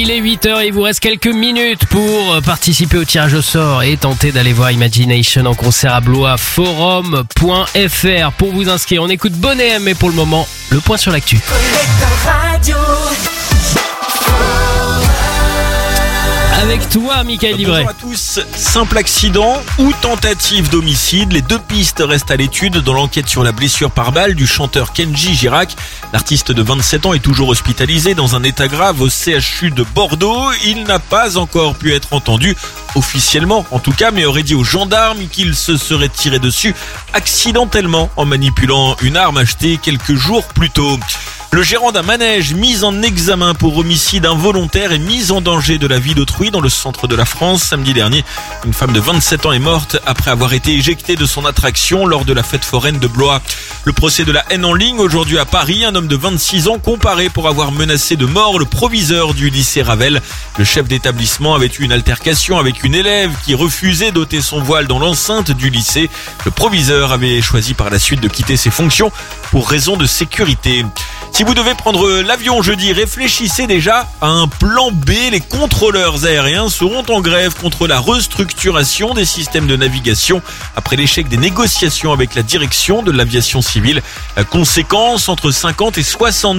Il est 8h et il vous reste quelques minutes pour participer au tirage au sort et tenter d'aller voir Imagination en concert à Blois, forum.fr. Pour vous inscrire, on écoute Bonnet M et pour le moment, le point sur l'actu. Avec toi, Mickaël Libret. Bonjour à tous. Simple accident ou tentative d'homicide, les deux pistes restent à l'étude dans l'enquête sur la blessure par balle du chanteur Kenji Girac. L'artiste de 27 ans est toujours hospitalisé dans un état grave au CHU de Bordeaux. Il n'a pas encore pu être entendu officiellement, en tout cas, mais aurait dit aux gendarmes qu'il se serait tiré dessus accidentellement en manipulant une arme achetée quelques jours plus tôt. Le gérant d'un manège mis en examen pour homicide involontaire et mise en danger de la vie d'autrui dans le centre de la France. Samedi dernier, une femme de 27 ans est morte après avoir été éjectée de son attraction lors de la fête foraine de Blois. Le procès de la haine en ligne aujourd'hui à Paris. Un homme de 26 ans comparé pour avoir menacé de mort le proviseur du lycée Ravel. Le chef d'établissement avait eu une altercation avec une élève qui refusait d'ôter son voile dans l'enceinte du lycée. Le proviseur avait choisi par la suite de quitter ses fonctions pour raison de sécurité. Si vous devez prendre l'avion jeudi, réfléchissez déjà à un plan B. Les contrôleurs aériens seront en grève contre la restructuration des systèmes de navigation après l'échec des négociations avec la direction de l'aviation civile. Conséquence, entre 50 et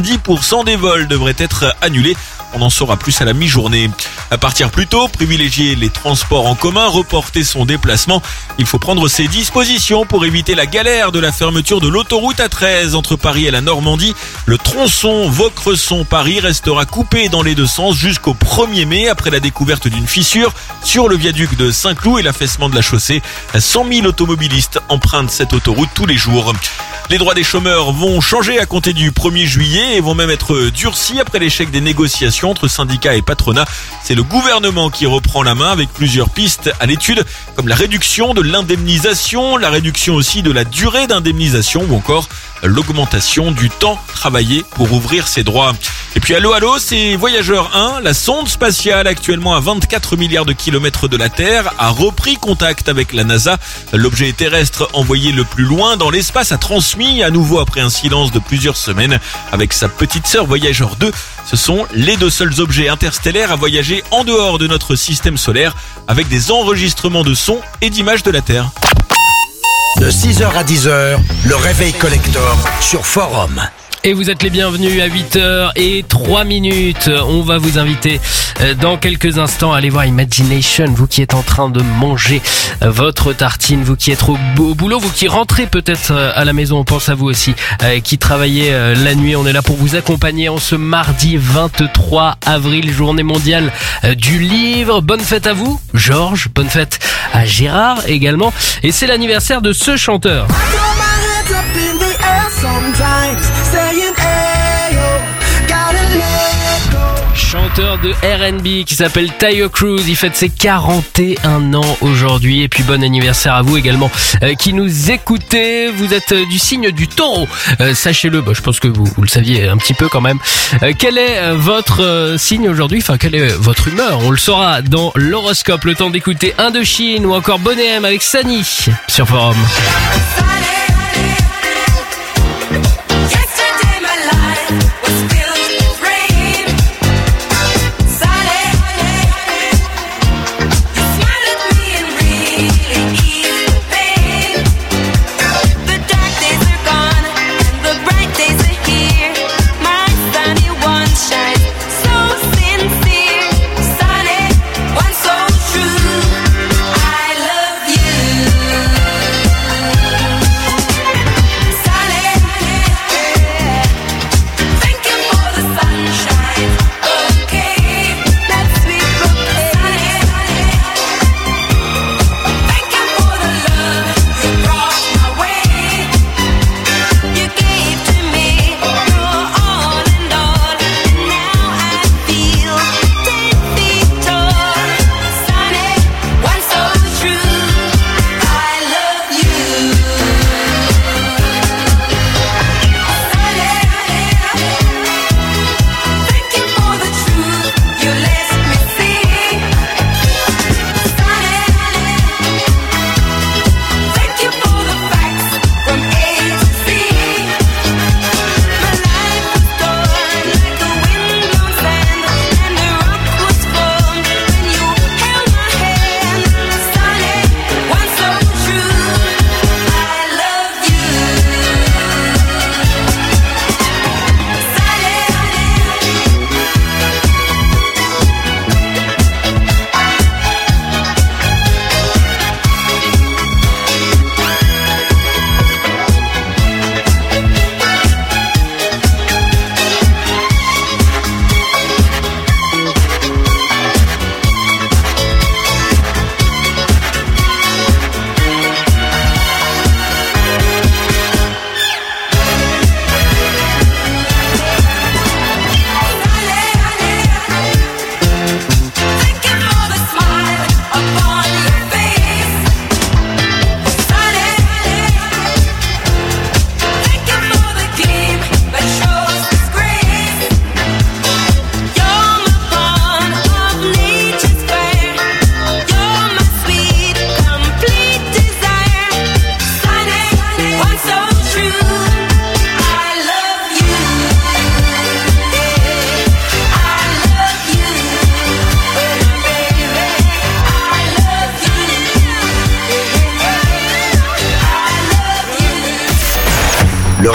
70% des vols devraient être annulés. On en saura plus à la mi-journée. À partir plus tôt, privilégier les transports en commun, reporter son déplacement. Il faut prendre ses dispositions pour éviter la galère de la fermeture de l'autoroute A13 entre Paris et la Normandie. Le tronçon Vaucresson-Paris restera coupé dans les deux sens jusqu'au 1er mai après la découverte d'une fissure sur le viaduc de Saint-Cloud et l'affaissement de la chaussée. 100 000 automobilistes empruntent cette autoroute tous les jours. Les droits des chômeurs vont changer à compter du 1er juillet et vont même être durcis après l'échec des négociations entre syndicats et patronat. C'est le gouvernement qui reprend la main avec plusieurs pistes à l'étude, comme la réduction de l'indemnisation, la réduction aussi de la durée d'indemnisation ou encore l'augmentation du temps travaillé pour ouvrir ses droits. Et puis allô, c'est Voyageur 1, la sonde spatiale actuellement à 24 milliards de kilomètres de la Terre a repris contact avec la NASA. L'objet terrestre envoyé le plus loin dans l'espace a transmis à nouveau après un silence de plusieurs semaines avec sa petite sœur Voyageur 2. Ce sont les deux seuls objets interstellaires à voyager en dehors de notre système solaire avec des enregistrements de sons et d'images de la Terre. De 6h à 10h, le réveil collector sur Forum. Et vous êtes les bienvenus à 8h03. On va vous inviter dans quelques instants à aller voir Imagination. Vous qui êtes en train de manger votre tartine, vous qui êtes au boulot, vous qui rentrez peut-être à la maison, on pense à vous aussi, qui travaillez la nuit. On est là pour vous accompagner en ce mardi 23 avril, journée mondiale du livre. Bonne fête à vous, Georges. Bonne fête à Gérard également. Et c'est l'anniversaire de ce chanteur. Chanteur de R&B qui s'appelle Taio Cruz, il fête ses 41 ans aujourd'hui. Et puis bon anniversaire à vous également qui nous écoutez. Vous êtes du signe du Taureau, sachez-le, je pense que vous le saviez un petit peu quand même. Quel est votre signe aujourd'hui, enfin quelle est votre humeur? On le saura dans l'horoscope. Le temps d'écouter Indochine ou encore Bonnet M avec Sani sur Forum.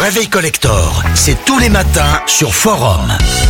réveil collector, c'est tous les matins sur Forum.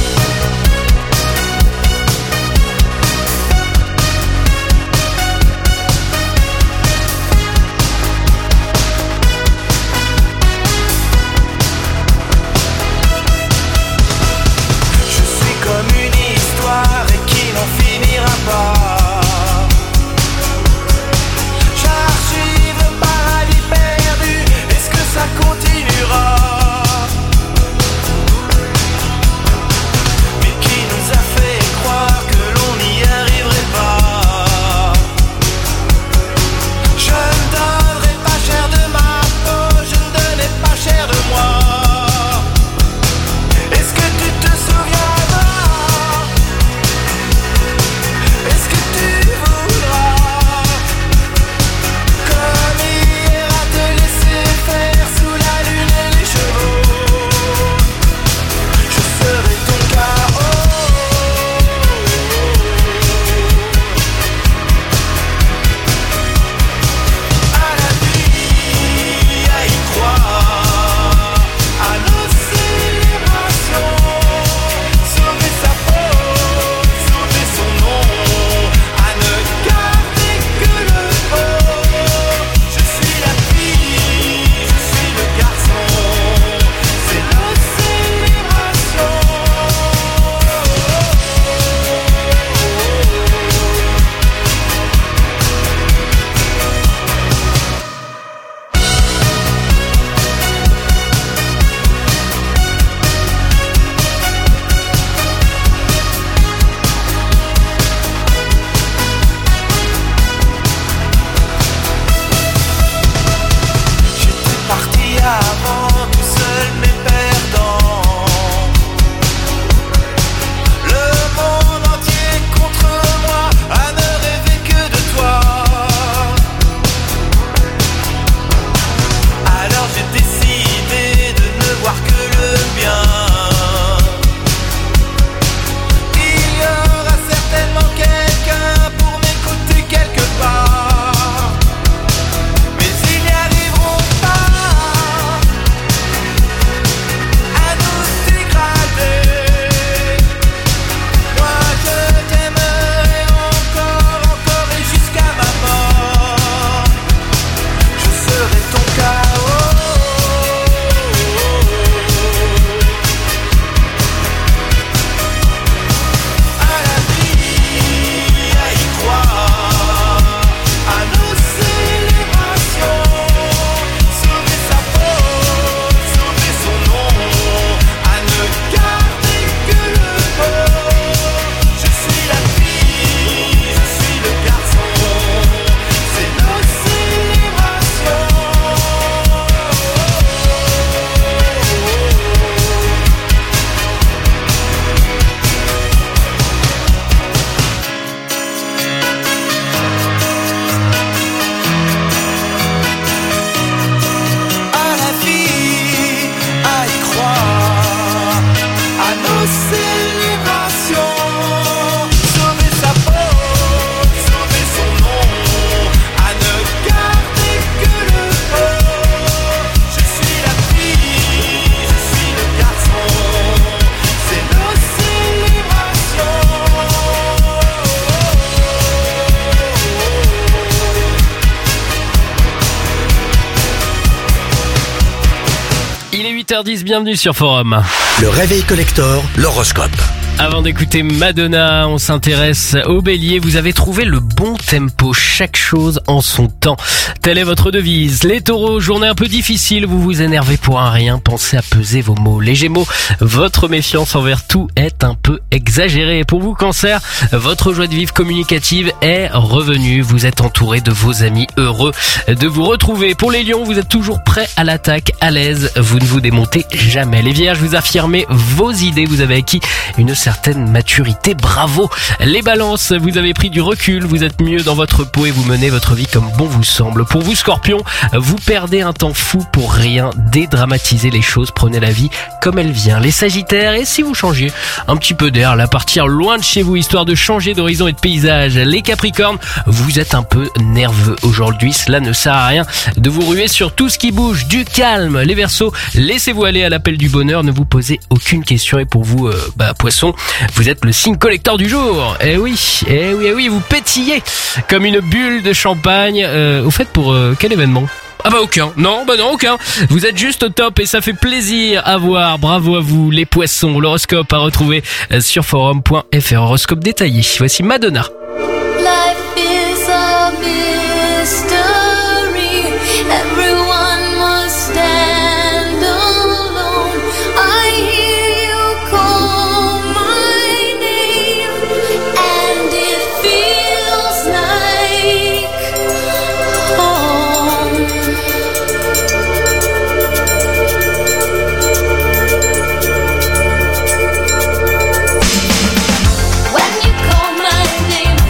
Il est 8h10, bienvenue sur Forum. Le réveil collector, l'horoscope. Avant d'écouter Madonna, on s'intéresse au bélier. Vous avez trouvé le bon tempo, chaque chose en son temps. Telle est votre devise. Les taureaux, journée un peu difficile, vous vous énervez pour un rien, pensez à peser vos mots. Les gémeaux, votre méfiance envers tout est un peu exagérée. Pour vous, cancer, votre joie de vivre communicative est revenue. Vous êtes entouré de vos amis heureux de vous retrouver. Pour les lions, vous êtes toujours prêts à l'attaque, à l'aise, vous ne vous démontez jamais. Les vierges, vous affirmez vos idées, vous avez acquis une certaine maturité. Bravo les balances, vous avez pris du recul, vous êtes mieux dans votre peau et vous menez votre vie comme bon vous semble. Pour vous Scorpion, vous perdez un temps fou pour rien, dédramatisez les choses, prenez la vie comme elle vient. Les Sagittaires, et si vous changiez un petit peu d'air, là, partir loin de chez vous, histoire de changer d'horizon et de paysage. Les Capricornes, vous êtes un peu nerveux aujourd'hui, cela ne sert à rien de vous ruer sur tout ce qui bouge, du calme. Les Verseaux, laissez-vous aller à l'appel du bonheur, ne vous posez aucune question. Et pour vous, Poissons, vous êtes le signe collecteur du jour. Eh oui, vous pétillez comme une bulle de champagne. Au fait, pour quel événement ? Ah bah aucun, non, aucun. Vous êtes juste au top et ça fait plaisir à voir. Bravo à vous les Poissons. L'horoscope à retrouver sur forum.fr. Horoscope détaillé. Voici Madonna. Life is a mystery. Everyone must stand alone. I hear you call my name, and it feels like home. When you call my name,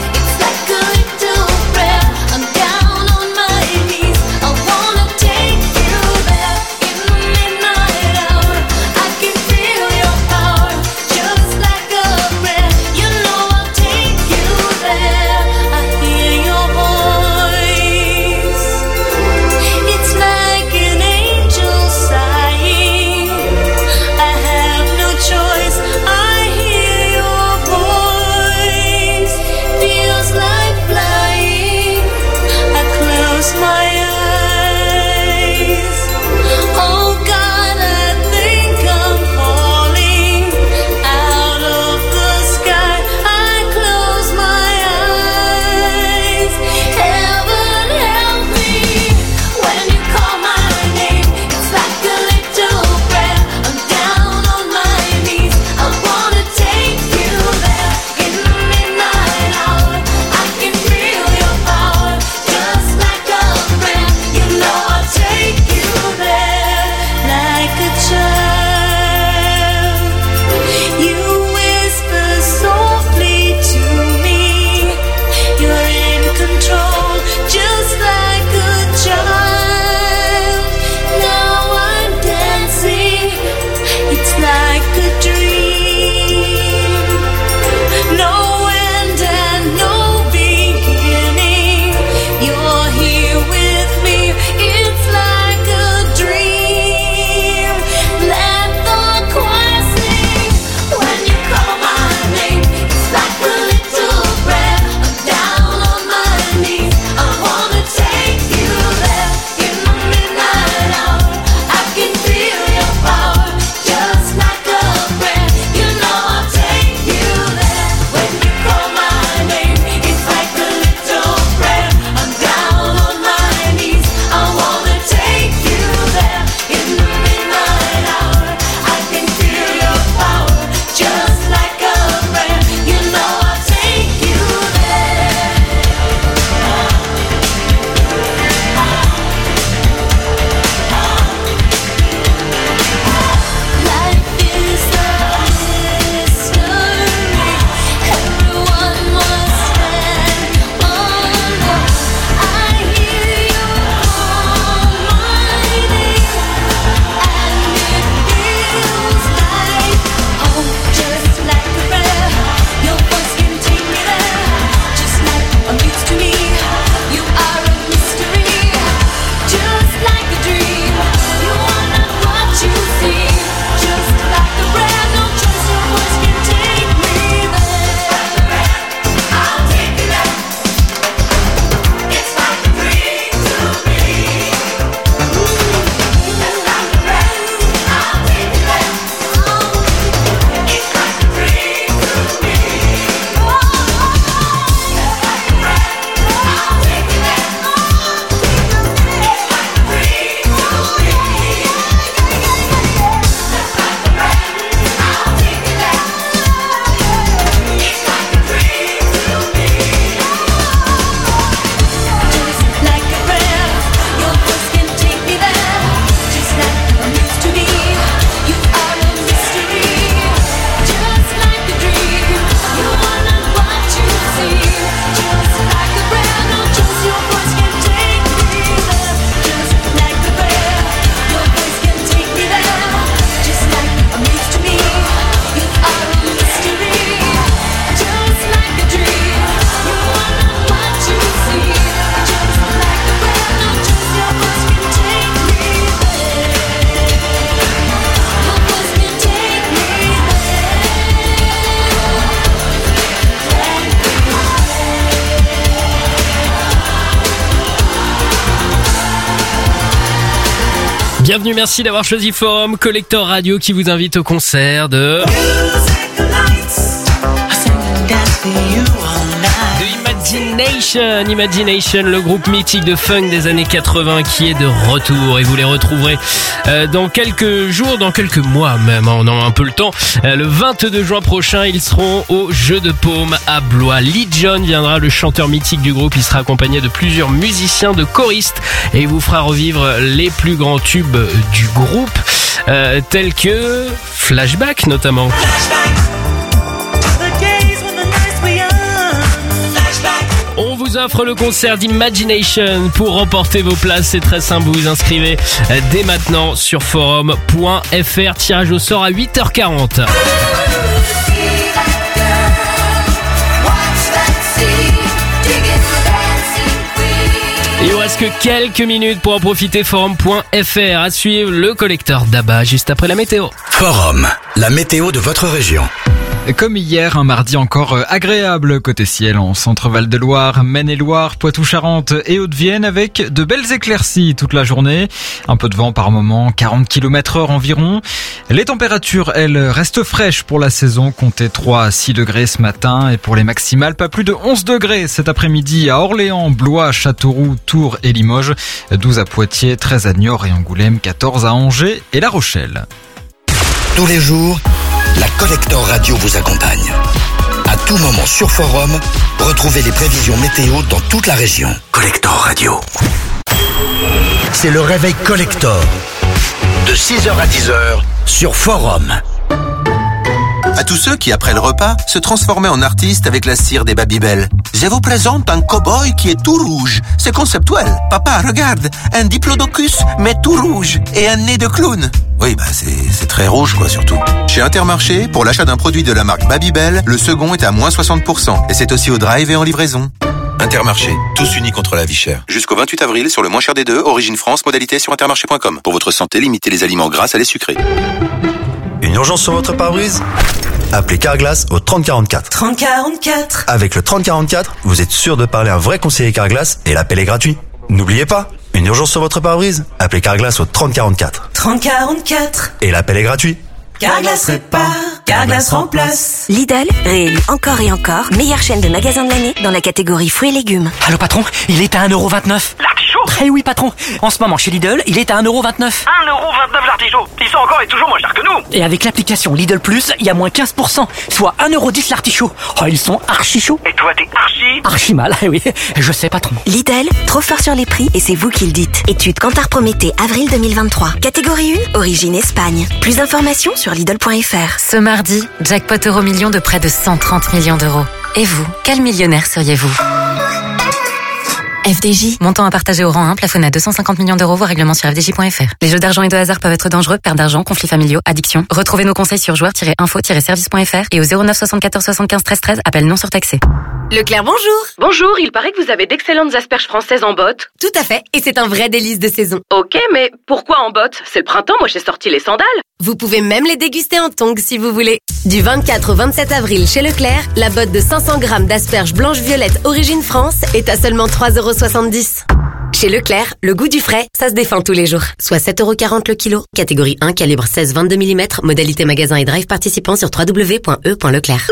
Bienvenue, merci d'avoir choisi Forum Collector Radio qui vous invite au concert de Imagination, le groupe mythique de funk des années 80 qui est de retour et vous les retrouverez dans quelques jours, dans quelques mois même, on a un peu le temps. Le 22 juin prochain, ils seront au Jeu de Paume à Blois. Lee John viendra, le chanteur mythique du groupe, il sera accompagné de plusieurs musiciens, de choristes et il vous fera revivre les plus grands tubes du groupe, tels que Flashback notamment. On vous offre le concert d'Imagination. Pour remporter vos places, c'est très simple, vous vous inscrivez dès maintenant sur forum.fr. Tirage au sort à 8h40. Il vous reste que quelques minutes pour en profiter. Forum.fr. À suivre le collecteur d'Abba juste après la météo. Forum, la météo de votre région. Comme hier, un mardi encore agréable côté ciel en Centre-Val de Loire, Maine-et-Loire, Poitou-Charentes et Haute-Vienne avec de belles éclaircies toute la journée. Un peu de vent par moment, 40 km/h environ. Les températures, elles, restent fraîches pour la saison. Comptez 3 à 6 degrés ce matin et pour les maximales, pas plus de 11 degrés cet après-midi à Orléans, Blois, Châteauroux, Tours et Limoges. 12 à Poitiers, 13 à Niort et Angoulême, 14 à Angers et La Rochelle. Tous les jours, la Collector Radio vous accompagne. À tout moment sur Forum, retrouvez les prévisions météo dans toute la région. Collector Radio. C'est le réveil Collector. De 6h à 10h sur Forum. À tous ceux qui, après le repas, se transformaient en artistes avec la cire des Babybel. Je vous présente un cow-boy qui est tout rouge. C'est conceptuel. Papa, regarde, un diplodocus, mais tout rouge, et un nez de clown. Oui, c'est très rouge, quoi, surtout. Chez Intermarché, pour l'achat d'un produit de la marque Babybel, le second est à moins 60%. Et c'est aussi au drive et en livraison. Intermarché, tous unis contre la vie chère. Jusqu'au 28 avril, sur le moins cher des deux, Origine France, modalité sur intermarché.com. Pour votre santé, limitez les aliments gras à les sucrés. Une urgence sur votre pare-brise ? Appelez Carglass au 3044. 3044. Avec le 3044, vous êtes sûr de parler à un vrai conseiller Carglass et l'appel est gratuit. N'oubliez pas, une urgence sur votre pare-brise ? Appelez Carglass au 3044. 3044. Et l'appel est gratuit. Carglass répare, Carglass remplace. Lidl, réélu encore et encore, meilleure chaîne de magasins de l'année dans la catégorie fruits et légumes. Allô patron, il est à 1,29€. L'artichaut ? Eh oui patron, en ce moment chez Lidl, il est à 1,29€. 1,29€ l'artichaut. Ils sont encore et toujours moins chers que nous. Et avec l'application Lidl Plus, il y a moins 15%, soit 1,10€ l'artichaut. Oh, ils sont archi chauds. Et toi t'es archi mal, eh oui, je sais patron. Lidl, trop fort sur les prix et c'est vous qui le dites. Étude Kantar Prométhée, avril 2023. Catégorie 1, origine Espagne. Plus d'informations sur Lidl.fr. Ce mardi, jackpot euro-million de près de 130 millions d'euros. Et vous, quel millionnaire seriez-vous ? FDJ. Montant à partager au rang 1, plafonné à 250 millions d'euros, voire règlement sur FDJ.fr. Les jeux d'argent et de hasard peuvent être dangereux, perte d'argent, conflits familiaux, addiction. Retrouvez nos conseils sur joueurs-info-service.fr et au 09 74 75 13 13, appel non surtaxé. Leclerc, bonjour. Bonjour, il paraît que vous avez d'excellentes asperges françaises en botte. Tout à fait, et c'est un vrai délice de saison. Ok, mais pourquoi en botte ? C'est le printemps, moi j'ai sorti les sandales. Vous pouvez même les déguster en tongs si vous voulez. Du 24 au 27 avril chez Leclerc, la botte de 500 grammes d'asperges blanches-violettes origine France est à seulement 3,70€. Chez Leclerc, le goût du frais, ça se défend tous les jours. Soit 7,40€ le kilo. Catégorie 1, calibre 16-22 mm. Modalité magasin et drive participant sur www.e.leclerc.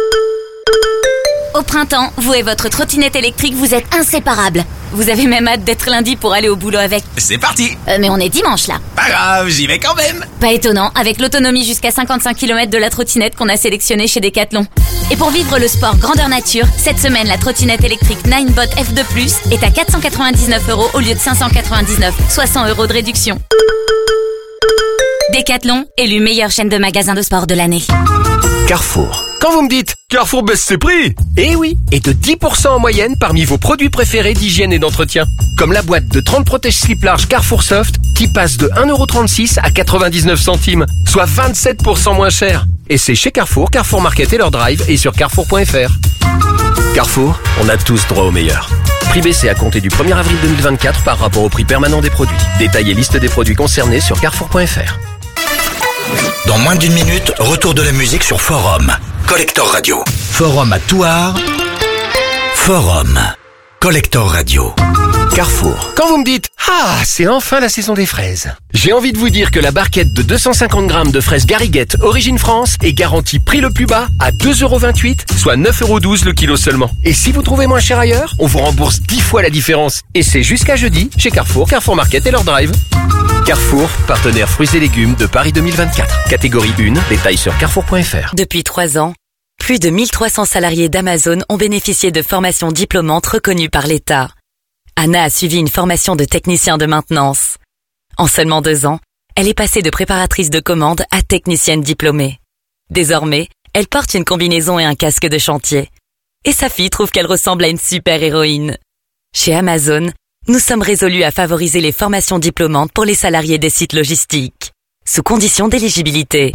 Au printemps, vous et votre trottinette électrique, vous êtes inséparables. Vous avez même hâte d'être lundi pour aller au boulot avec. C'est parti. Mais on est dimanche là. Pas grave, j'y vais quand même. Pas étonnant, avec l'autonomie jusqu'à 55 km de la trottinette qu'on a sélectionnée chez Decathlon. Et pour vivre le sport grandeur nature, cette semaine, la trottinette électrique Ninebot F2+, est à 499€ au lieu de 599, soit 100€ de réduction. Decathlon, élu meilleure chaîne de magasins de sport de l'année. Carrefour. Quand vous me dites Carrefour baisse ses prix, eh oui, et de 10% en moyenne parmi vos produits préférés d'hygiène et d'entretien. Comme la boîte de 30 protège-slip large Carrefour Soft qui passe de 1,36€ à 99 centimes, soit 27% moins cher. Et c'est chez Carrefour, Carrefour Market et leur drive et sur carrefour.fr. Carrefour, on a tous droit au meilleur. Prix baissé à compter du 1er avril 2024 par rapport au prix permanent des produits. Détail et liste des produits concernés sur carrefour.fr. Dans moins d'une minute, retour de la musique sur Forum. Collector Radio. Forum à Thouars. Forum. Collector Radio. Carrefour. Quand vous me dites « Ah, c'est enfin la saison des fraises », j'ai envie de vous dire que la barquette de 250 grammes de fraises Gariguette Origine France est garantie prix le plus bas à 2,28 €, soit 9,12 € le kilo seulement. Et si vous trouvez moins cher ailleurs, on vous rembourse 10 fois la différence. Et c'est jusqu'à jeudi chez Carrefour, Carrefour Market et leur drive. Carrefour, partenaire fruits et légumes de Paris 2024. Catégorie 1, détails sur carrefour.fr. Depuis 3 ans, plus de 1300 salariés d'Amazon ont bénéficié de formations diplômantes reconnues par l'État. Anna a suivi une formation de technicien de maintenance. En seulement 2 ans, elle est passée de préparatrice de commande à technicienne diplômée. Désormais, elle porte une combinaison et un casque de chantier. Et sa fille trouve qu'elle ressemble à une super-héroïne. Chez Amazon, nous sommes résolus à favoriser les formations diplômantes pour les salariés des sites logistiques, sous condition d'éligibilité.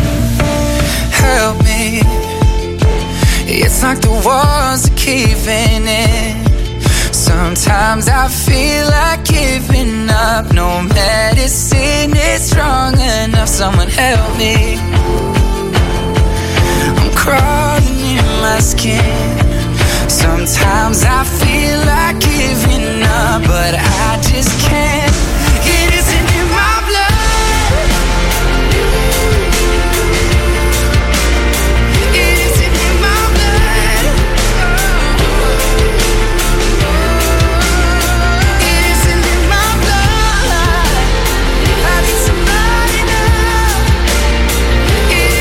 Help me. It's like the walls are caving in. Sometimes I feel like giving up. No medicine is strong enough. Someone help me. I'm crawling in my skin. Sometimes I feel like giving up, but I just can't. It isn't in my blood. It isn't in my blood. It isn't in my blood. I need somebody now. It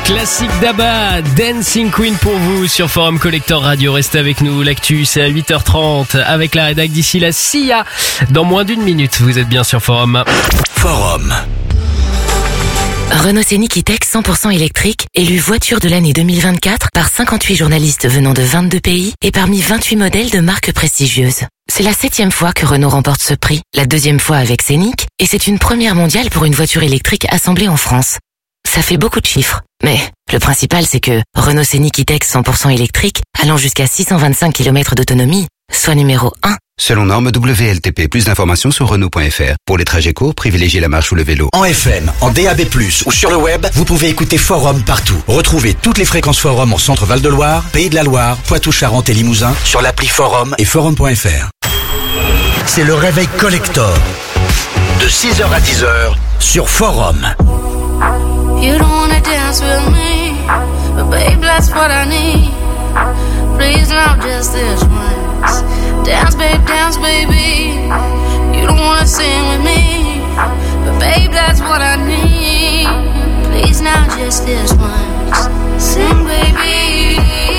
Classique d'Abba, Dancing Queen pour vous sur Forum Collector Radio. Restez avec nous, l'actu c'est à 8h30 avec la rédac d'ici la SIA. Dans moins d'une minute, vous êtes bien sur Forum. Forum. Renault Scénic E-Tech 100% électrique, élu voiture de l'année 2024 par 58 journalistes venant de 22 pays et parmi 28 modèles de marques prestigieuses. C'est la 7e fois que Renault remporte ce prix, la 2e fois avec Scénic, et c'est une première mondiale pour une voiture électrique assemblée en France. Ça fait beaucoup de chiffres, mais le principal c'est que Renault Scénic E-Tech 100% électrique, allant jusqu'à 625 km d'autonomie, soit numéro 1. Selon norme WLTP, plus d'informations sur Renault.fr. Pour les trajets courts, privilégiez la marche ou le vélo. En FM, en DAB+, ou sur le web, vous pouvez écouter Forum partout. Retrouvez toutes les fréquences Forum en Centre Val de Loire, Pays de la Loire, Poitou-Charentes et Limousin sur l'appli Forum et Forum.fr. C'est le réveil collector. De 6h à 10h sur Forum. You don't wanna dance with me, but babe, that's what I need. Please, not just this once. Dance, baby. You don't wanna sing with me, but babe, that's what I need. Please, not just this once. Sing, baby.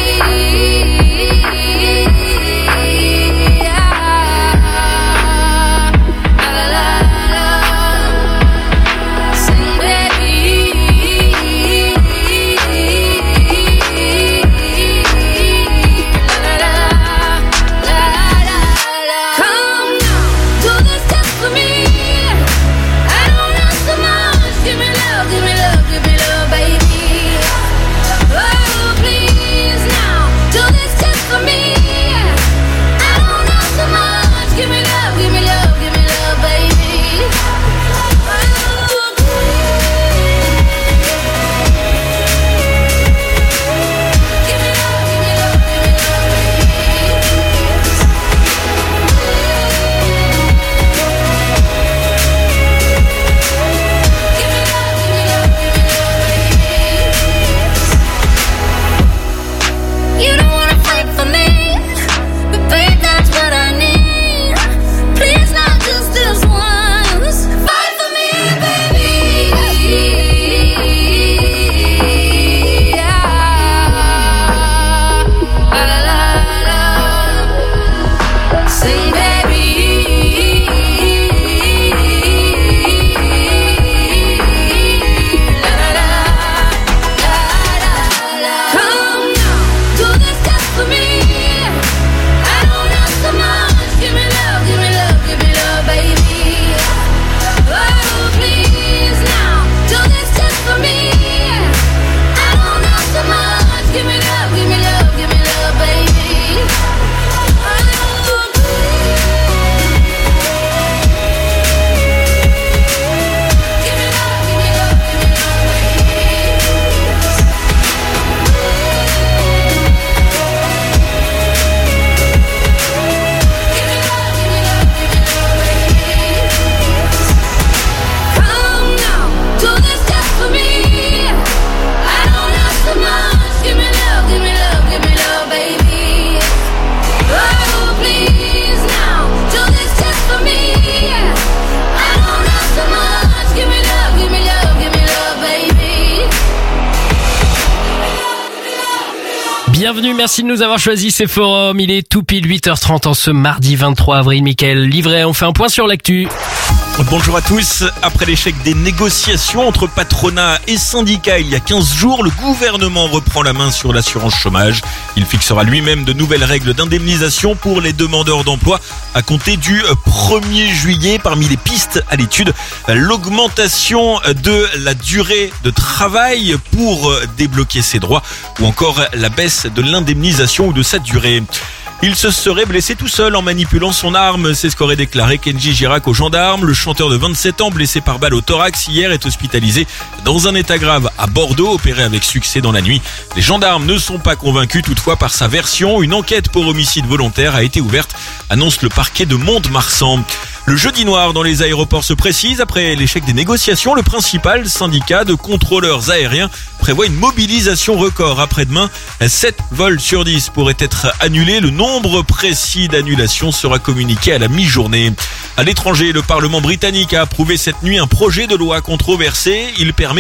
Bienvenue, merci de nous avoir choisi, c'est Forum. Il est tout pile 8h30 en ce mardi 23 avril. Mickaël Livret, on fait un point sur l'actu. Bonjour à tous. Après l'échec des négociations entre patronat et syndicats il y a 15 jours, le gouvernement reprend la main sur l'assurance chômage. Il fixera lui-même de nouvelles règles d'indemnisation pour les demandeurs d'emploi à compter du 1er juillet. Parmi les pistes à l'étude, l'augmentation de la durée de travail pour débloquer ses droits ou encore la baisse de l'indemnisation ou de sa durée. Il se serait blessé tout seul en manipulant son arme, c'est ce qu'aurait déclaré Kenji Girac aux gendarmes. Le chanteur de 27 ans blessé par balle au thorax hier est hospitalisé dans un état grave à Bordeaux, opéré avec succès dans la nuit. Les gendarmes ne sont pas convaincus toutefois par sa version. Une enquête pour homicide volontaire a été ouverte, annonce le parquet de Mont-de-Marsan. Le jeudi noir dans les aéroports se précise. Après l'échec des négociations, le principal syndicat de contrôleurs aériens prévoit une mobilisation record. Après-demain, 7 vols sur 10 pourraient être annulés. Le nombre précis d'annulations sera communiqué à la mi-journée. À l'étranger, le Parlement britannique a approuvé cette nuit un projet de loi controversé. Il permet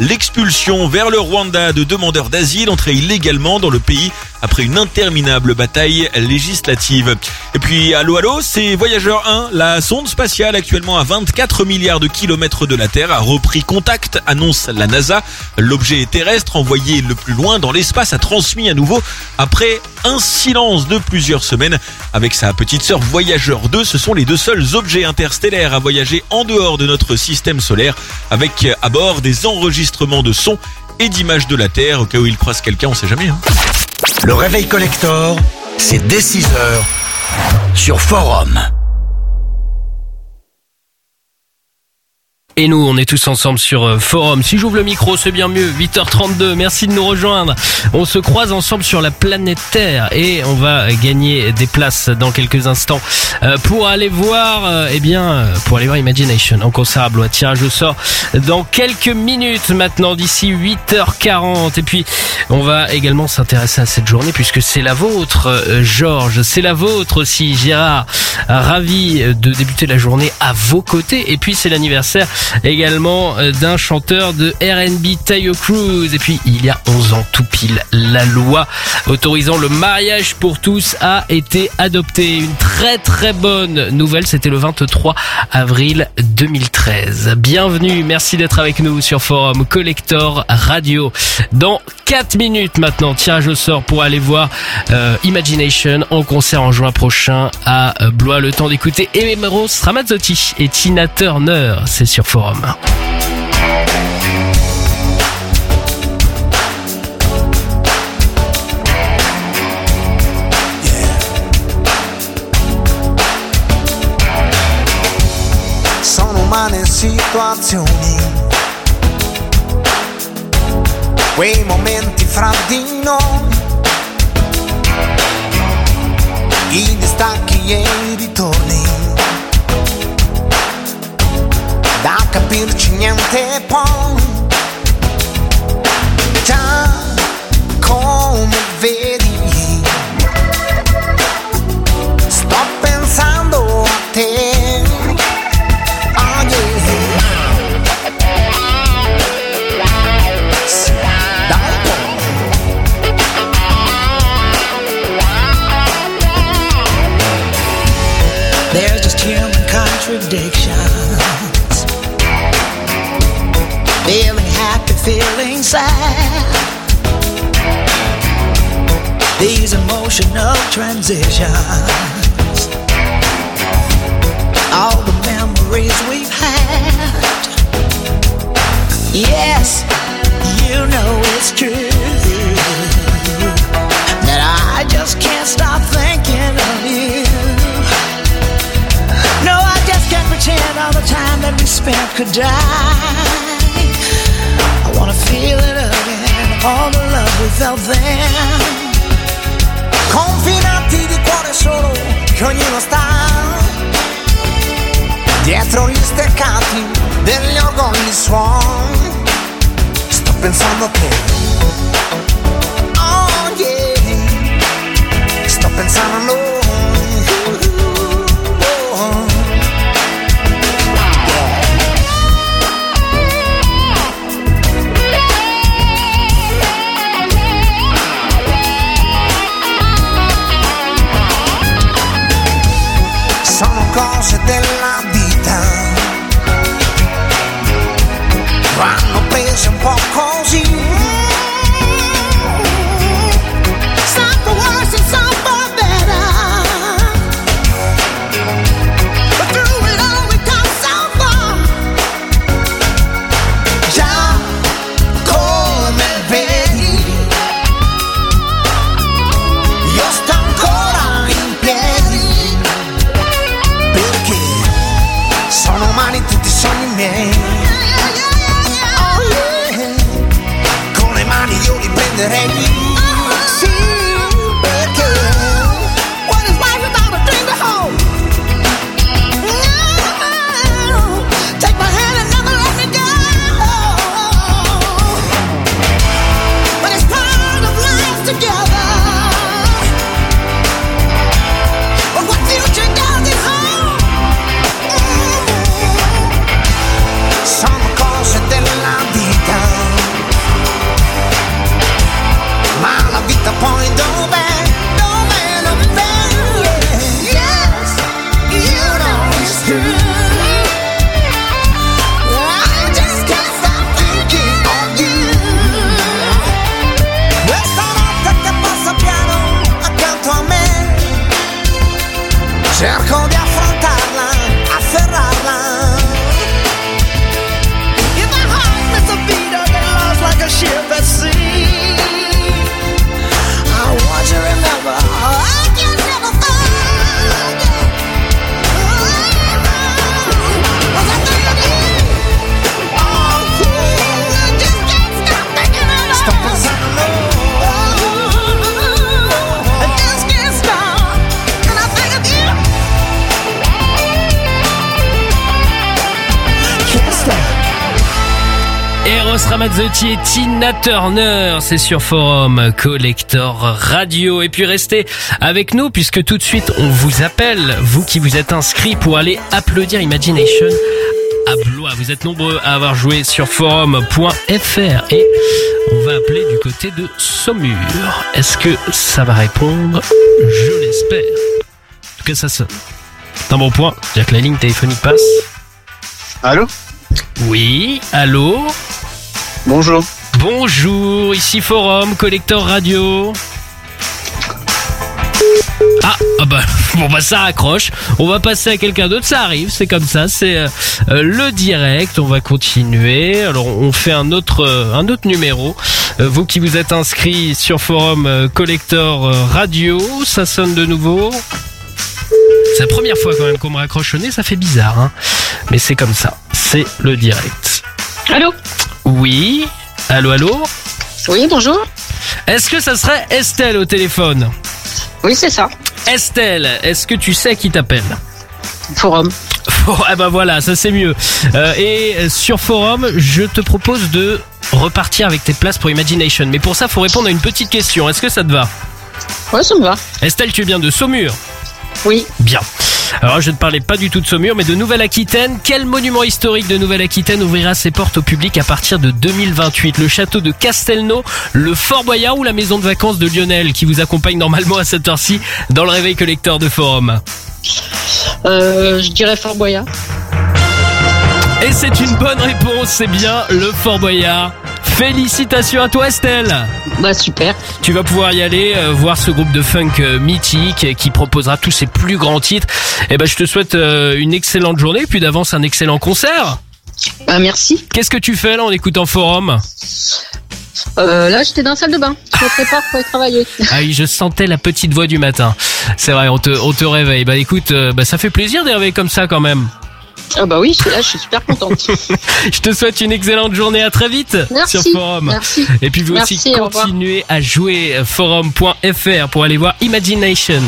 l'expulsion vers le Rwanda de demandeurs d'asile entrés illégalement dans le pays après une interminable bataille législative. Et puis, allô, c'est Voyageur 1. La sonde spatiale, actuellement à 24 milliards de kilomètres de la Terre, a repris contact, annonce la NASA. L'objet terrestre envoyé le plus loin dans l'espace a transmis à nouveau après un silence de plusieurs semaines. Avec sa petite sœur Voyageur 2, ce sont les deux seuls objets interstellaires à voyager en dehors de notre système solaire, avec à bord des enregistrements de sons et d'images de la Terre, au cas où il croise quelqu'un, on sait jamais. Le réveil collector, c'est dès 6h sur Forum. Et nous, on est tous ensemble sur Forum. Si j'ouvre le micro, c'est bien mieux. 8h32, merci de nous rejoindre. On se croise ensemble sur la planète Terre et on va gagner des places dans quelques instants pour aller voir, pour aller voir Imagination en concert à Blois. Tirage au sort dans quelques minutes maintenant, d'ici 8h40. Et puis, on va également s'intéresser à cette journée puisque c'est la vôtre, Georges. C'est la vôtre aussi, Gérard. Ravi de débuter la journée à vos côtés. Et puis, c'est l'anniversaire également d'un chanteur de R&B, Taio Cruz. Et puis il y a 11 ans tout pile, la loi autorisant le mariage pour tous a été adoptée. Une très très bonne nouvelle, c'était le 23 avril 2013. Bienvenue, merci d'être avec nous sur Forum Collector Radio. Dans 4 minutes maintenant, tirage au sort pour aller voir Imagination en concert en juin prochain à Blois. Le temps d'écouter Eros Ramazzotti et Tina Turner, c'est sur Forum. Sono umane situazioni, quei momenti fra di noi, i distacchi e i ritorni, da capirci niente poi. Già come vedi, sto pensando a te. Oh yeah. Sì, da un po'. There's just human contradiction. Feeling happy, feeling sad. These emotional transitions, all the memories we've had. Yes, you know it's true that I just can't stop thinking of you. No, I just can't pretend all the time that we spent could die. I wanna feel it again, all the love we felt then. Confinati di cuore solo, che ognuno sta dietro gli steccati degli orgogli suoni. Sto pensando a te. Oh yeah. Sto pensando a noi. Cose della vita vanno prese un po' così. Some for worse and some for better, but through it all we come so far. Già come vedi, io sto ancora in piedi. Sono umani tutti i sogni miei. Oh yeah. Con le mani io li prenderei. Sì, perché what is life without a dream to hold? No. Take my hand and never let me go. But it's part of life together. But what future does it hold? Sono cose della vita. Ramazzotti et Tina Turner, c'est sur Forum Collector Radio. Et puis restez avec nous puisque tout de suite on vous appelle, vous qui vous êtes inscrits pour aller applaudir Imagination à Blois. Vous êtes nombreux à avoir joué sur forum.fr et on va appeler du côté de Saumur. Est-ce que ça va répondre? Je l'espère. En tout cas, ça sonne. C'est un bon point, c'est-à-dire que la ligne téléphonique passe. Allô? Oui, allô? Bonjour. Bonjour, ici Forum Collector Radio. Ah bah bon bah ça accroche. On va passer à quelqu'un d'autre, ça arrive, c'est comme ça, c'est le direct. On va continuer. Alors on fait un autre numéro. Vous qui vous êtes inscrits sur Forum Collector Radio, ça sonne de nouveau. C'est la première fois quand même qu'on me raccroche au nez, ça fait bizarre, hein. Mais c'est comme ça, c'est le direct. Allô? Oui, allô? Oui, bonjour. Est-ce que ça serait Estelle au téléphone? Oui, c'est ça. Estelle, est-ce que tu sais qui t'appelle? Forum. Ah bah voilà, ça c'est mieux. Et sur Forum, je te propose de repartir avec tes places pour Imagination. Mais pour ça, faut répondre à une petite question. Est-ce que ça te va? Ouais, ça me va. Estelle, tu viens de Saumur? Oui. Bien. Alors je ne parlais pas du tout de Saumur mais de Nouvelle-Aquitaine. Quel monument historique de Nouvelle-Aquitaine ouvrira ses portes au public à partir de 2028? Le château de Castelnau, le Fort Boyard ou la maison de vacances de Lionel qui vous accompagne normalement à cette heure-ci dans le réveil collector de Forum? Je dirais Fort Boyard. Et c'est une bonne réponse, c'est bien le Fort Boyard. Félicitations à toi Estelle. Bah super. Tu vas pouvoir y aller voir ce groupe de funk mythique qui proposera tous ses plus grands titres. Et ben je te souhaite une excellente journée, puis d'avance un excellent concert. Bah merci. Qu'est-ce que tu fais là en écoutant Forum? Là j'étais dans la salle de bain. Je me prépare pour aller travailler. Ah oui, je sentais la petite voix du matin. C'est vrai, on te réveille. Bah écoute, ça fait plaisir d'y réveiller comme ça quand même. Ah bah oui, là je suis super contente. Je te souhaite une excellente journée, à très vite. Merci, sur Forum. Merci. Et puis vous Merci, aussi continuez à jouer forum.fr pour aller voir Imagination.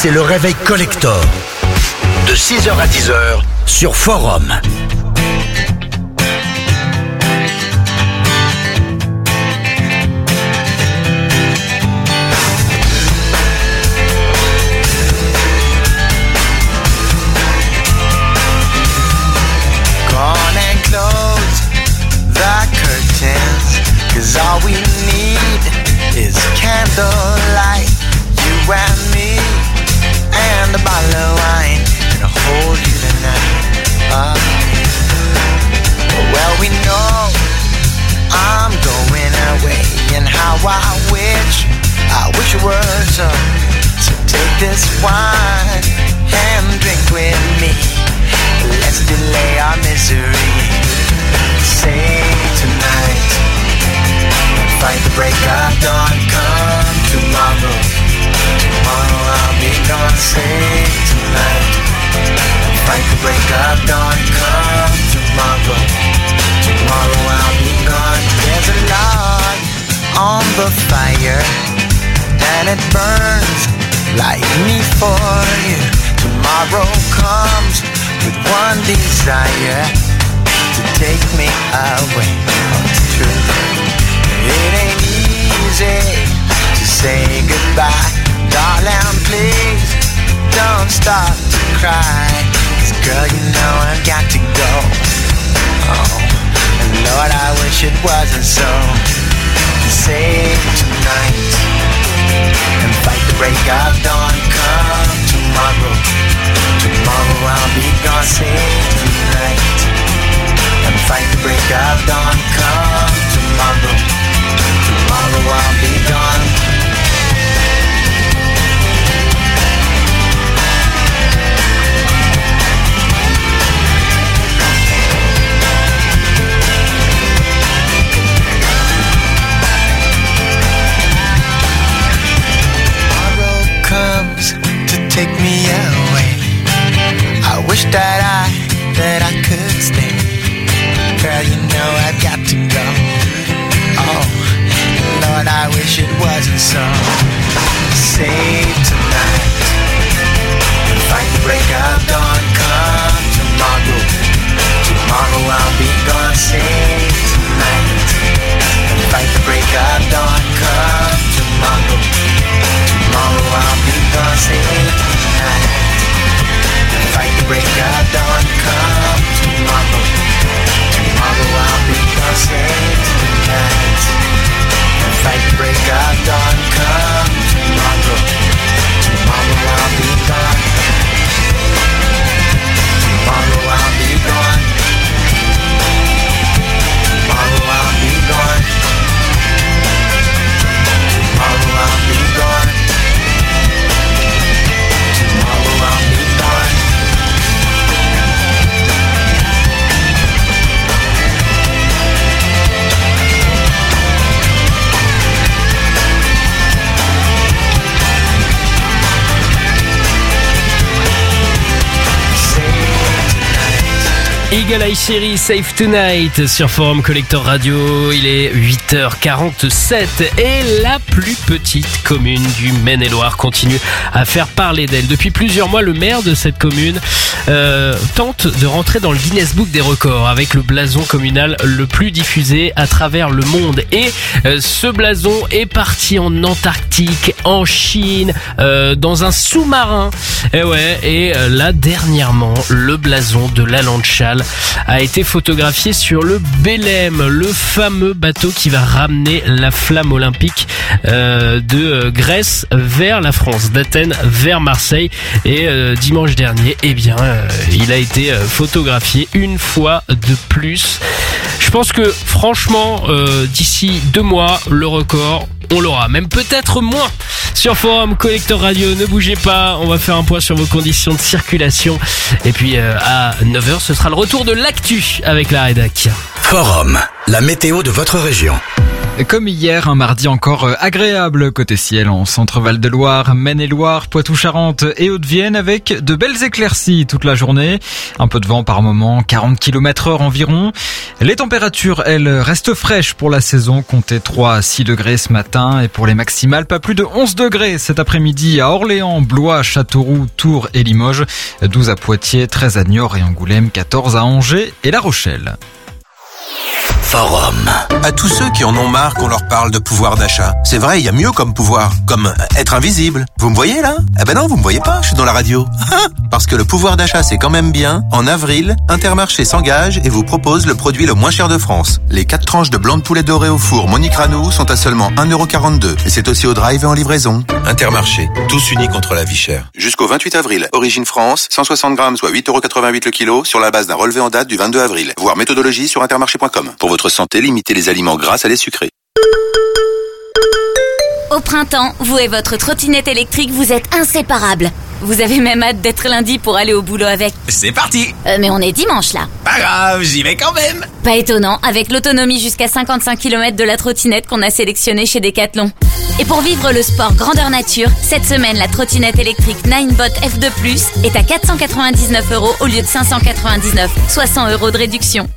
c'est le réveil collector. De 6h à 10h sur Forum. Gone and close the curtains, 'cause all we need is candlelight. You and me and a bottle of wine, and I'll hold you tonight. Well, we know I'm going away, and how I wish it were so. So take this wine and drink with me. Let's delay our misery. Sing tonight, fight the break of dawn. Come tomorrow, tomorrow I'll be gone. Sing tonight, fight the break of dawn. Come tomorrow, tomorrow I'll be gone. There's a log on the fire, and it burns like me for you. Tomorrow comes with one desire, to take me away. Oh, it's true. It ain't easy to say goodbye. Darling, please don't stop to cry, 'cause girl, you know I've got to go. Oh, and Lord, I wish it wasn't so. Save tonight and fight the break of dawn. Come tomorrow, tomorrow I'll be gone. Save tonight and fight the break of dawn. Come tomorrow, tomorrow I'll be gone. Tomorrow comes to take me away. I wish that I could stay. Girl, you know I've got to go. Oh, Lord, I wish it wasn't so. Save tonight and fight the break of dawn. Come tomorrow, tomorrow I'll be gone. Save tonight and fight the break of dawn. Come tomorrow, tomorrow I'll be gone. Save tonight and fight the break of dawn. Come tomorrow, tomorrow I'll be gone. Save tonight and fight the break of dawn. Come tomorrow, tomorrow I'll be gone. Tomorrow I'll be gone. Tomorrow I'll be gone. Tomorrow I'll be gone. Tomorrow I'll be gone. Eagle Eye Cherry, Save Tonight sur Forum Collector Radio. Il est 8h47 et la plus petite commune du Maine-et-Loire continue à faire parler d'elle. Depuis plusieurs mois, le maire de cette commune tente de rentrer dans le Guinness Book des records avec le blason communal le plus diffusé à travers le monde. Et ce blason est parti en Antarctique, en Chine, dans un sous-marin. Et là, dernièrement, le blason de la Landschall a été photographié sur le Belém, le fameux bateau qui va ramener la flamme olympique de Grèce vers la France, d'Athènes vers Marseille. Et dimanche dernier, il a été photographié une fois de plus. Je pense que franchement, d'ici 2 mois, le record, on l'aura, même peut-être moins. Sur Forum Collector Radio, ne bougez pas, on va faire un point sur vos conditions de circulation. Et puis à 9h, ce sera le retour de l'actu avec la rédac. Forum, la météo de votre région. Comme hier, un mardi encore agréable côté ciel en Centre-Val de Loire, Maine-et-Loire, Poitou-Charentes et Haute-Vienne avec de belles éclaircies toute la journée. Un peu de vent par moment, 40 km/h environ. Les températures, elles, restent fraîches pour la saison. Comptez 3 à 6 degrés ce matin et pour les maximales, pas plus de 11 degrés cet après-midi à Orléans, Blois, Châteauroux, Tours et Limoges. 12 à Poitiers, 13 à Niort et Angoulême, 14 à Angers et La Rochelle. Forum. À tous ceux qui en ont marre qu'on leur parle de pouvoir d'achat. C'est vrai, il y a mieux comme pouvoir, comme être invisible. Vous me voyez là ? Eh ben non, vous me voyez pas, je suis dans la radio. Parce que le pouvoir d'achat c'est quand même bien. En avril, Intermarché s'engage et vous propose le produit le moins cher de France. Les 4 tranches de blanc de poulet doré au four Monique Ranou sont à seulement 1,42€. Et c'est aussi au drive et en livraison. Intermarché, tous unis contre la vie chère. Jusqu'au 28 avril, Origine France, 160 grammes, soit 8,88€ le kilo, sur la base d'un relevé en date du 22 avril. Voir méthodologie sur intermarché.com. Pour votre santé, limitez les aliments gras à les sucrés. Au printemps, vous et votre trottinette électrique, vous êtes inséparables. Vous avez même hâte d'être lundi pour aller au boulot avec. C'est parti. Mais on est dimanche là. Pas grave, j'y vais quand même. Pas étonnant, avec l'autonomie jusqu'à 55 km de la trottinette qu'on a sélectionnée chez Decathlon. Et pour vivre le sport grandeur nature, cette semaine, la trottinette électrique Ninebot F2+, est à 499€ au lieu de 599, soit 100€ de réduction.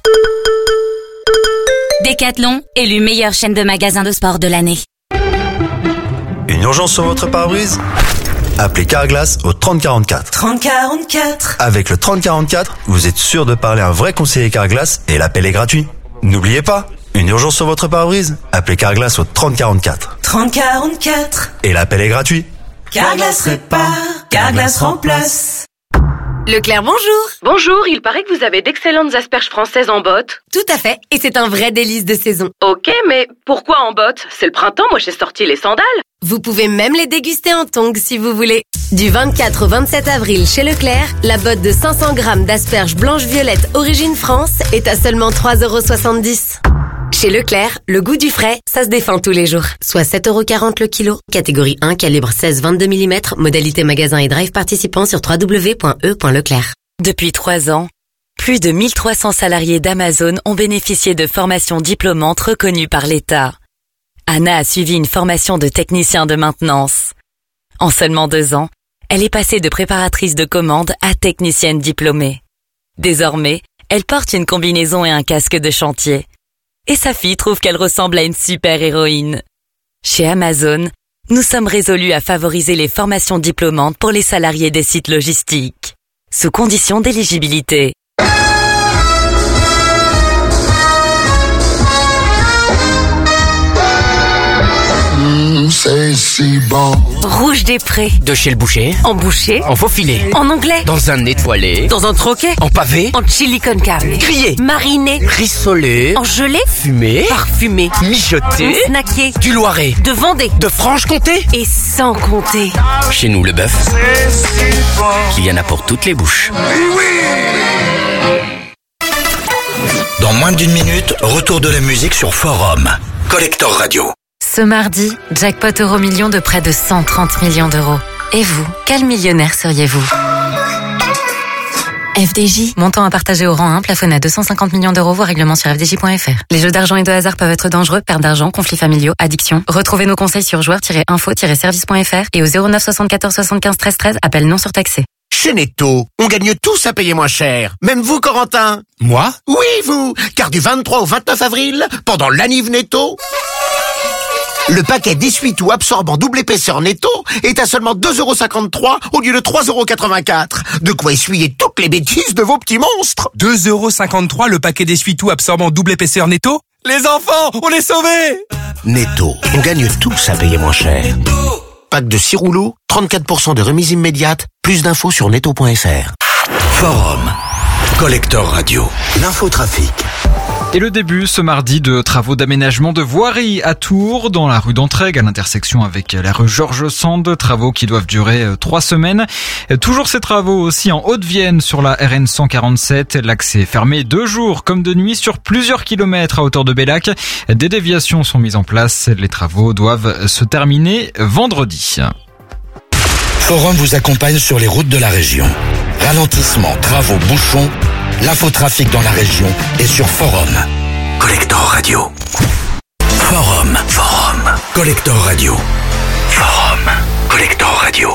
Decathlon, élu meilleure chaîne de magasins de sport de l'année. Une urgence sur votre pare-brise ? Appelez Carglass au 3044. 3044. Avec le 3044, vous êtes sûr de parler à un vrai conseiller Carglass et l'appel est gratuit. N'oubliez pas, une urgence sur votre pare-brise ? Appelez Carglass au 3044. 3044. Et l'appel est gratuit. Carglass répare, Carglass remplace. Leclerc, bonjour. Bonjour, il paraît que vous avez d'excellentes asperges françaises en botte. Tout à fait, et c'est un vrai délice de saison. Ok, mais pourquoi en botte ? C'est le printemps, moi j'ai sorti les sandales. Vous pouvez même les déguster en tongs si vous voulez. Du 24 au 27 avril chez Leclerc, la botte de 500 grammes d'asperges blanches-violettes Origine France est à seulement 3,70€. Chez Leclerc, le goût du frais, ça se défend tous les jours. Soit 7,40€ le kilo. Catégorie 1, calibre 16-22 mm. Modalité magasin et drive participant sur www.e.leclerc. Depuis 3 ans, plus de 1300 salariés d'Amazon ont bénéficié de formations diplômantes reconnues par l'État. Anna a suivi une formation de technicien de maintenance. En seulement 2 ans, elle est passée de préparatrice de commande à technicienne diplômée. Désormais, elle porte une combinaison et un casque de chantier. Et sa fille trouve qu'elle ressemble à une super-héroïne. Chez Amazon, nous sommes résolus à favoriser les formations diplômantes pour les salariés des sites logistiques, sous condition d'éligibilité. C'est si bon. Rouge des Prés. De chez le boucher. En boucher. En faux filet. En anglais. Dans un étoilé. Dans un troquet. En pavé. En chili con carne. Grillé. Mariné. Rissolé. En gelée. Fumé. Parfumé. Mijoté. Snacké. Du Loiret. De Vendée. De Franche-Comté. Et sans compter. Chez nous, le bœuf, il y en a pour toutes les bouches. Dans moins d'une minute, retour de la musique sur Forum. Collector Radio. Ce mardi, jackpot Euro-Million de près de 130 millions d'euros. Et vous, quel millionnaire seriez-vous ? FDJ, montant à partager au rang 1, plafonné à 250 millions d'euros, voire règlement sur fdj.fr. Les jeux d'argent et de hasard peuvent être dangereux, perte d'argent, conflits familiaux, addiction. Retrouvez nos conseils sur joueurs-info-service.fr et au 09 74 75 13 13, appel non surtaxé. Chez Netto, on gagne tous à payer moins cher. Même vous, Corentin. Moi ? Oui, vous. Car du 23 au 29 avril, pendant l'anniv Netto, le paquet d'essuie-tout absorbant double épaisseur Netto est à seulement 2,53€ au lieu de 3,84€. De quoi essuyer toutes les bêtises de vos petits monstres. 2,53€ le paquet d'essuie-tout absorbant double épaisseur Netto ? Les enfants, on est sauvés ! Netto, on gagne tous à payer moins cher. Pack de 6 rouleaux, 34% de remise immédiate. Plus d'infos sur netto.fr. Forum. Collector Radio. L'infotrafic. Et le début ce mardi de travaux d'aménagement de voirie à Tours, dans la rue d'Entraigues, à l'intersection avec la rue Georges Sand. Travaux qui doivent durer 3 semaines. Toujours ces travaux aussi en Haute-Vienne sur la RN 147. L'accès est fermé 2 jours comme de nuit sur plusieurs kilomètres à hauteur de Bellac. Des déviations sont mises en place. Les travaux doivent se terminer vendredi. Forum vous accompagne sur les routes de la région. Ralentissement, travaux, bouchons. L'infotrafic dans la région est sur Forum. Collector Radio. Forum. Forum. Collector Radio. Forum. Collector Radio.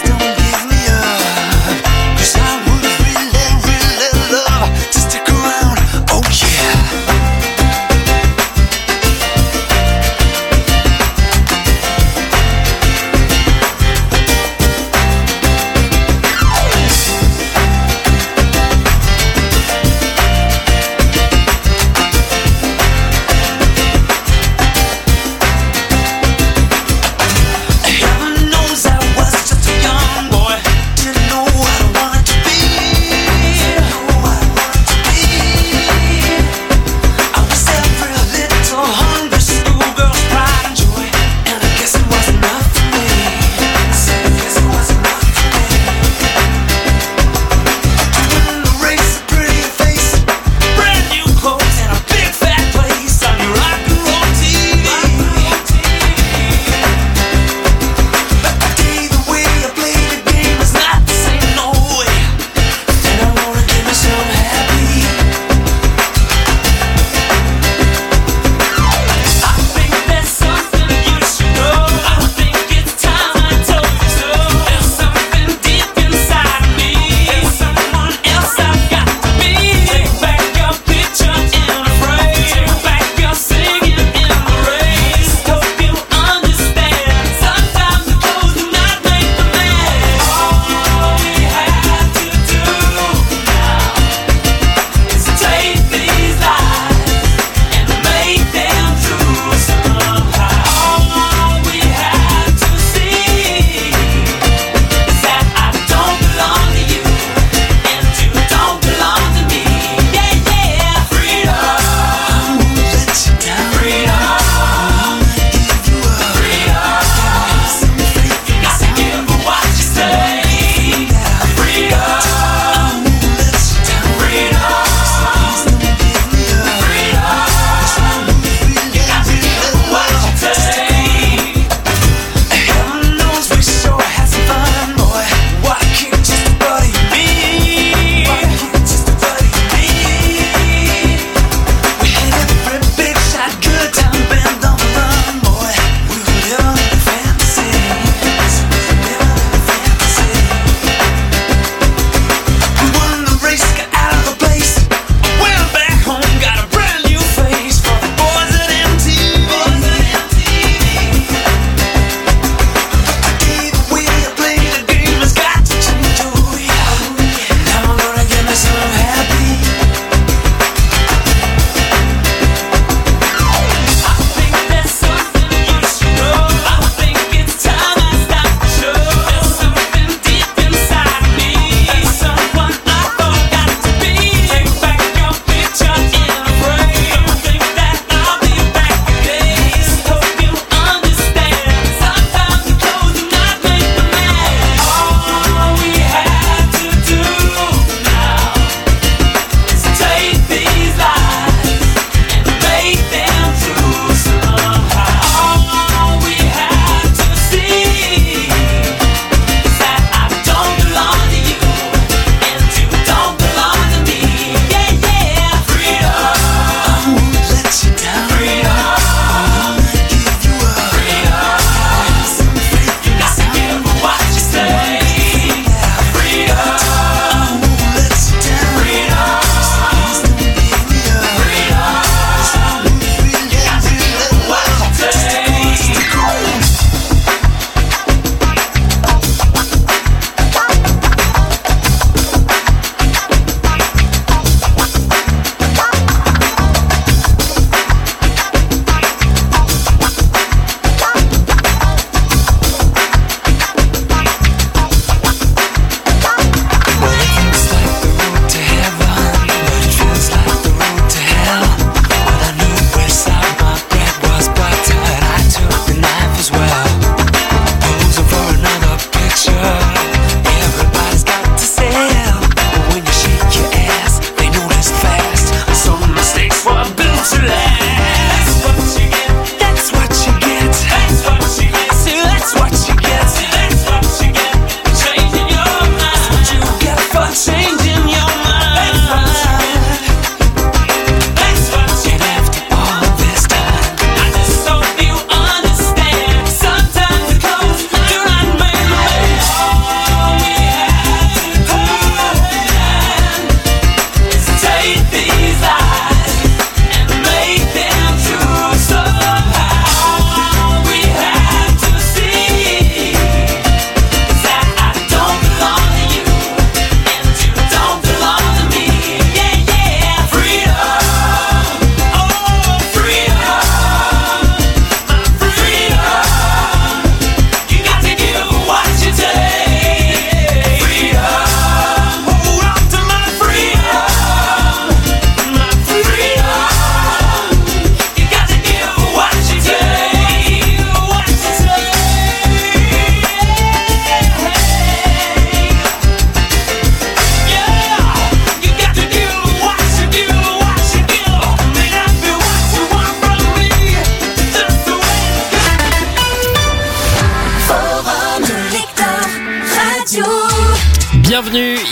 Just stick around.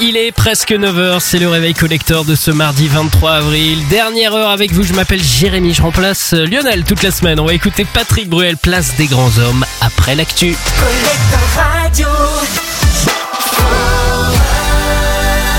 il est presque 9h, c'est le réveil collector de ce mardi 23 avril. Dernière heure avec vous, je m'appelle Jérémy, je remplace Lionel toute la semaine. On va écouter Patrick Bruel, Place des Grands Hommes, après l'actu. Collector Radio.